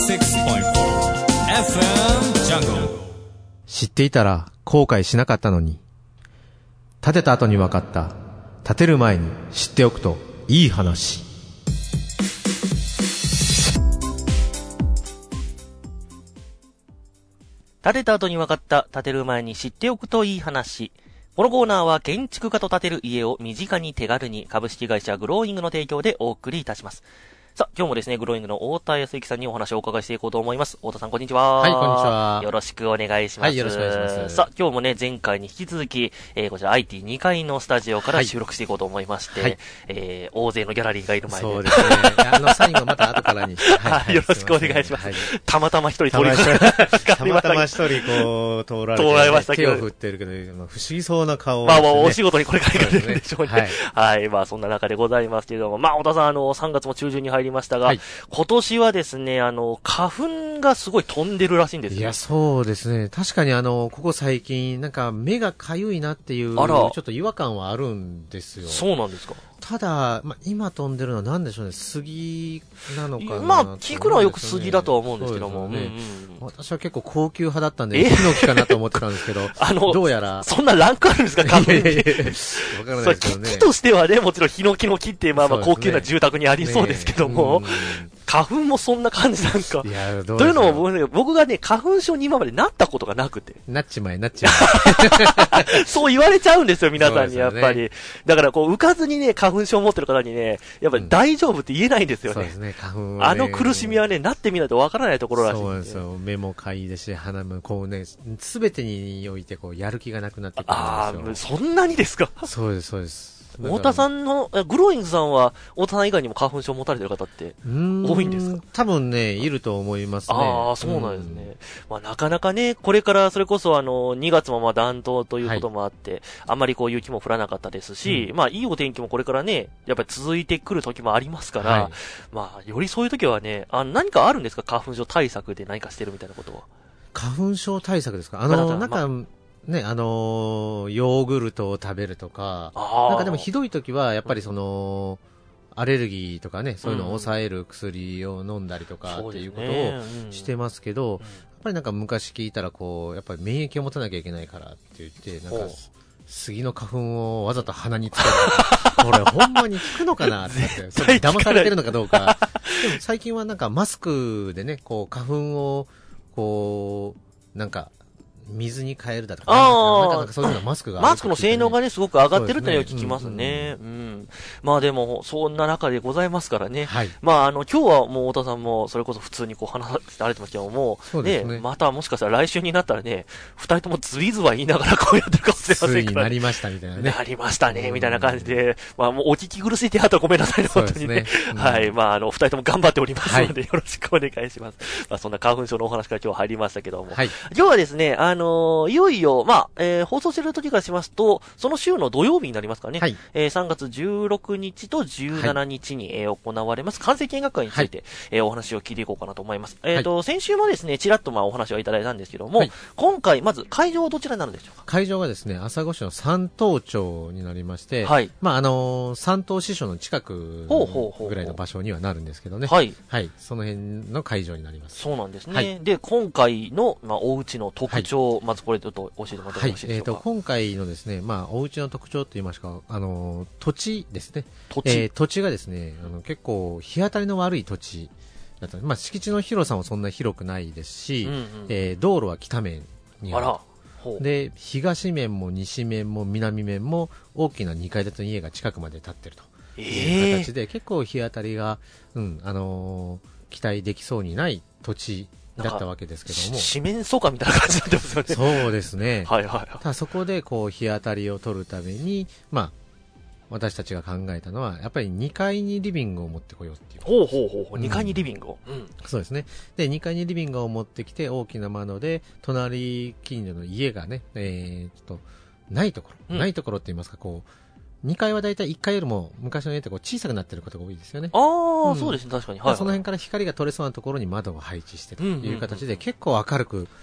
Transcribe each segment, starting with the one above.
FM Jungle。 知っていたら後悔しなかったのに。建てた後に分かった。建てる前に知っておくといい話。 建てた後に分かった、建てる前に知っておくといい話。このコーナーは建築家と建てる家を身近に手軽に株式会社グローイングの提供でお送りいたします。さあ、今日もですね、グローイングの太田康之さんにお話をお伺いしていこうと思います。太田さん、こんにちは。 はい、こんにちは。 よろしくお願いします。 はい、よろしくお願いします。 さあ、今日もね、前回に引き続き、こちら IT2 階のスタジオから収録していこうと思いまして、はい、大勢のギャラリーがいる前で。 そうですね。サインはまた後からにして。 はい、よろしくお願いします。はい、たまたま一人通りたまたま一人こう、通られましたけど。手を振ってるけど、不思議そうな顔を、ね。 まあ、お仕事にこれから行かれるんでしょうね。はい。はい、まあ、そんな中でございますけれども、まあ、太田さん、3月も中旬に入りましたが、はい、今年はですね、花粉がすごい飛んでるらしいんですよ。 いや、そうですね。確かにここ最近、なんか目がかゆいなっていう、ちょっと違和感はあるんですよ。 そうなんですか。 ただ、まあ、今飛んでるのは何でしょうね、杉なのかな。 まあ、聞くのはよく杉だとは思うんですけども。 ね、私は結構高級派だったんで、ヒノキかなと思ってたんですけど、どうやら。 そんなランクあるんですか、花粉に。 わからないですけどね。 木としてはね、もちろんヒノキの木って、まあまあ高級な住宅にありそうですけども、花粉もそんな感じなんか。 いや、どうというのも僕がね、花粉症に今までなったことがなくて。 なっちまえ。 そう言われちゃうんですよ、皆さんに、やっぱり。だから、浮かずにね、花粉症を持ってる方にね、やっぱり大丈夫って言えないんですよね。 そうですね、花粉はね。 苦しみはね、なってみないとわからないところらしい。 そうですよ。目もかいいですし、鼻もこうね、すべてにおいてやる気がなくなってくるんですよ。 そんなにですか？ そうです。 太田さんの、グローイングさんは、太田さん以外にも花粉症を持たれてる方って多いんですか？ 多分ね、いると思いますね。 ああ、そうなんですね。まあ、なかなかね、これからそれこそ2月も暖冬ということもあって、あんまり雪も降らなかったですし、まあ、いいお天気もこれからね、やっぱり続いてくる時もありますから、まあ、よりそういう時はね、何かあるんですか？花粉症対策で何かしてるみたいなことは。 花粉症対策ですか？なんか、ね、ヨーグルトを食べるとか、なんかでもひどい時は、やっぱりアレルギーとかね、そういうのを抑える薬を飲んだりとかっていうことをしてますけど、やっぱりなんか昔聞いたらやっぱり免疫を持たなきゃいけないからって言って、なんか、杉の花粉をわざと鼻につけるとか、これほんまに効くのかなって言って、騙されてるのかどうか。でも最近はなんかマスクでね、花粉を、なんか、水に変えるだとか、なんかそういうのマスクがある、 マスクの性能がね、すごく上がってるというのを聞きますね。まあでも、そんな中でございますからね。はい。まあ今日はもう太田さんも、それこそ普通に話されてますけども、ね、またもしかしたら来週になったらね、二人ともズイズワ言いながらこうやってるかもしれませんから。 ついになりましたみたいなね。 なりましたね、みたいな感じで、まあもうお聞き苦しい手あったらごめんなさいね、本当にね。はい。まあ二人とも頑張っておりますので、よろしくお願いします。まあそんな花粉症のお話から今日入りましたけども。はい。今日はですね、いよいよ、まあ、放送している時からしますと、その週の土曜日になりますかね。はい。3月16日と17日に、行われます、完成見学会について、お話を聞いていこうかなと思います。先週もですね、ちらっとお話をいただいたんですけども、今回、まず会場はどちらになるんでしょうか？ 会場がですね、朝来市の山東町になりまして、はい。まあ、山東支所の近くぐらいの場所にはなるんですけどね。はい。はい。その辺の会場になります。 そうなんですね。はい、で、今回の、お家の特徴、まずこれちょっと教えてもらってもよろしいでしょうか？ 今回のですね、お家の特徴といいますか、土地ですね。土地がですね、結構、日当たりの悪い土地だった。敷地の広さもそんな広くないですし、道路は北面にある。で、東面も西面も南面も大きな2階建ての家が近くまで建ってるという形で、結構日当たりが、期待できそうにない土地だったわけですけども。 四面楚歌みたいな感じになってますよね。 そうですね。はい。ただそこで日当たりを取るために、私たちが考えたのは、やっぱり2階にリビングを持ってこようっていう。 ほう。2階にリビングを。 そうですね。で、2階にリビングを持ってきて、大きな窓で、隣近所の家がね、ないところって言いますか、2階はだいたい1階よりも昔の家って小さくなってることが多いですよね。 そうですね、確かに。 その辺から光が取れそうなところに窓を配置してという形で、結構明るく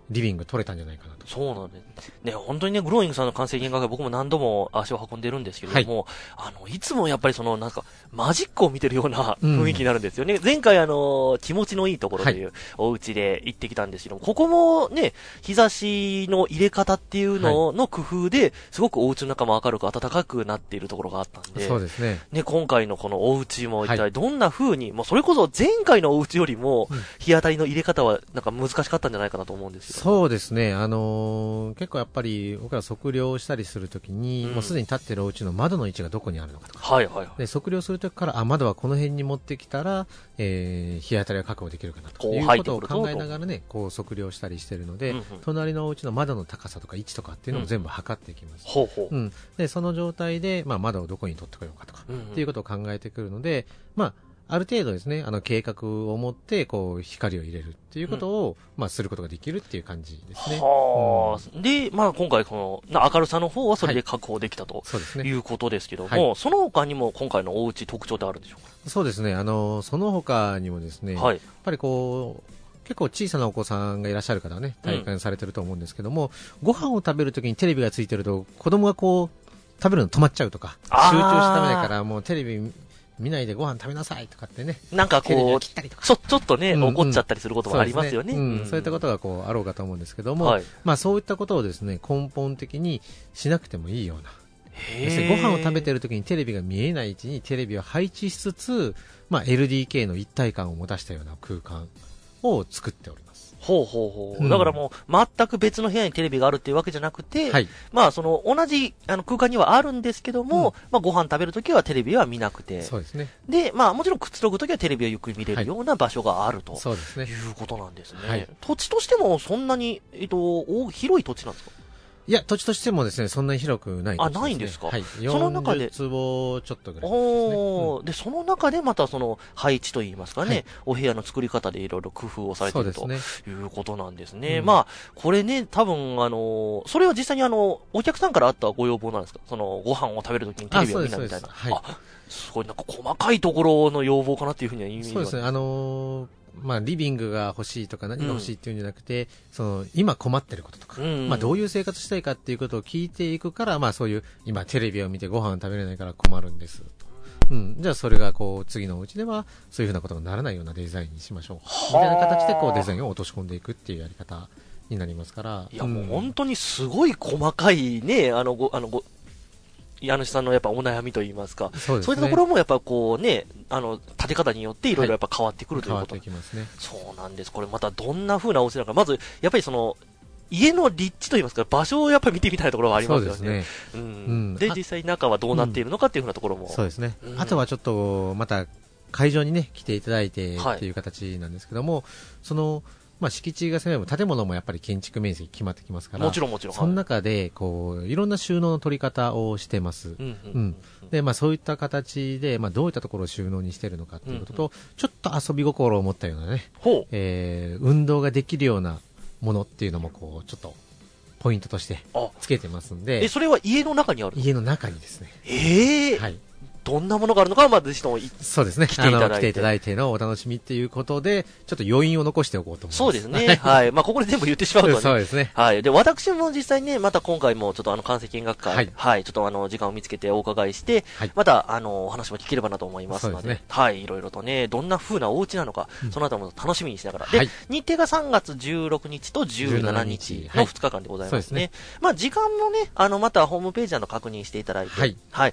リビング取れたんじゃないかなと。 そうなんです。ね、本当にね、グローイングさんの完成見学会僕も何度も足を運んでるんですけれども、いつもやっぱりなんか、マジックを見てるような雰囲気になるんですよね。前回気持ちのいいところというお家で行ってきたんですけども、ここもね、日差しの入れ方っていうのの工夫で、すごくお家の中も明るく暖かくなっているところがあったんで、 そうですね。 ね、今回のこのお家も一体どんな風に、もうそれこそ前回のお家よりも、日当たりの入れ方はなんか難しかったんじゃないかなと思うんですよ。 そうですね。結構やっぱり僕ら測量したりするときに、もうすでに建ってるお家の窓の位置がどこにあるのかとか。で、測量するときから、窓はこの辺に持ってきたら、日当たりが確保できるかなということを考えながらね、こう測量したりしてるので、隣のお家の窓の高さとか位置とかっていうのも全部測っていきます。で、その状態で、窓をどこに取ってこようかとか、っていうことを考えてくるので、ある程度ですね、計画を持って、こう、光を入れるっていうことを、することができるっていう感じですね。 で、今回この、明るさの方はそれで確保できたと、いうことですけども、その他にも今回のお家特徴ってあるんでしょうか？ そうですね、その他にもですね、やっぱりこう、結構小さなお子さんがいらっしゃる方はね、体験されてると思うんですけども、ご飯を食べるときにテレビがついてると、子供がこう、食べるの止まっちゃうとか、集中して食べないから、もうテレビ、見ないでご飯食べなさいとかってね。 なんかこう、ちょっとね、怒っちゃったりすることもありますよね。 そういったことがこう、あろうかと思うんですけども、そういったことをですね、根本的にしなくてもいいような。要するにご飯を食べてるときにテレビが見えない位置にテレビを配置しつつ、LDK の一体感を持たしたような空間を作っております。 だからもう、全く別の部屋にテレビがあるっていうわけじゃなくて、同じ空間にはあるんですけども、ご飯食べるときはテレビは見なくて、 そうですね。 で、もちろんくつろぐときはテレビをゆっくり見れるような場所があると、 そうですね。 いうことなんですね。土地としてもそんなに、広い土地なんですか？ いや、土地としてもですね、そんなに広くないですね。 ないんですか？ その中で。40坪ちょっとぐらいですね。 で、その中でまたその配置といいますかね、お部屋の作り方でいろいろ工夫をされているということなんですね。これね、多分それは実際にお客さんからあったご要望なんですか？ご飯を食べるときにテレビを見ないみたいな。すごいなんか細かいところの要望かなっていうふうにはイメージが。 そうですね。リビングが欲しいとか何が欲しいっていうんじゃなくて、今困ってることとか、どういう生活したいかっていうことを聞いていくから、そういう、今テレビを見てご飯食べれないから困るんです。じゃあそれがこう、次のお家では、そういうふうなことがならないようなデザインにしましょう。みたいな形でこう、デザインを落とし込んでいくっていうやり方になりますから。 いや、もう本当にすごい細かいね、家主さんのやっぱお悩みといいますか、そういったところもやっぱこうね、建て方によっていろいろやっぱ変わってくるということ。 変わってきますね。 そうなんです。これまたどんな風なお家なのか、まず、やっぱり家の立地といいますか、場所をやっぱり見てみたいところはありますよね。 そうですね。 で、実際中はどうなっているのかっていう風なところも。 そうですね。あとはちょっと、また、会場にね、来ていただいてっていう形なんですけども、敷地が狭い分、建物もやっぱり建築面積決まってきますから、 もちろん。 その中で、こう、いろんな収納の取り方をしてます。で、そういった形で、どういったところを収納にしているのかっていうことと、ちょっと遊び心を持ったようなね、運動ができるようなものっていうのも、こう、ちょっと、ポイントとしてつけてますんで。 それは家の中にある？ 家の中にですね。 はい。どんなものがあるのかは、ぜひともそうですね。来ていただいてのお楽しみっていうことで、ちょっと余韻を残しておこうと思います。 そうですね。はい。ここで全部言ってしまうとね。 そうですね。 はい。で、私も実際ね、また今回もちょっと関西見学会、はい。ちょっと時間を見つけてお伺いして、またお話も聞ければなと思いますので、はい。いろいろとね、どんな風なお家なのか、そのあたりも楽しみにしながら。で、日程が3月16日と17日の2日間でございますね。時間もね、またホームページ確認していただいて、はい。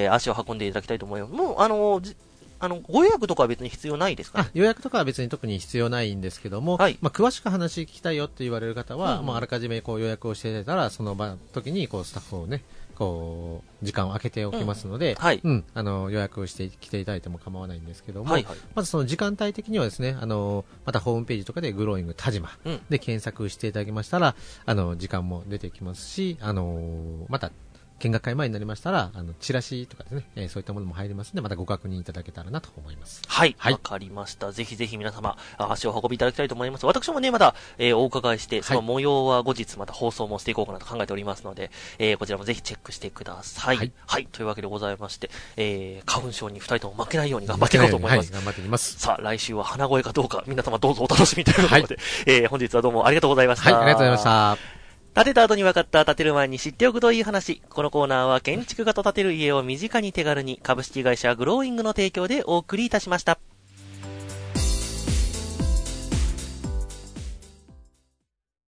足を運んでいただきたいと思います。ご予約とかは別に必要ないですかね？ 予約とかは別に特に必要ないんですけども、詳しく話聞きたいよって言われる方は、あらかじめこう予約をしていただいたら、その時にこうスタッフをね、こう、時間を空けておきますので、予約をして来ていただいても構わないんですけども、まずその時間帯的にはですね、またホームページとかでグローイング田島で検索していただきましたら、時間も出てきますし、また、 見学会前になりましたら、チラシとかですね、そういったものも入りますので、またご確認いただけたらなと思います。 はい。わかりました。ぜひぜひ皆様、足を運びいただきたいと思います。私もね、まだ、お伺いして、その模様は後日また放送もしていこうかなと考えておりますので、こちらもぜひチェックしてください。はい。というわけでございまして、花粉症に2人とも負けないように頑張っていこうと思います。 頑張っていきます。 さあ、来週は鼻声かどうか、皆様どうぞお楽しみということで、本日はどうもありがとうございました。 ありがとうございました。 建てた後に分かった建てる前に知っておくといい話。このコーナーは建築家と建てる家を身近に手軽に株式会社グローイングの提供でお送りいたしました。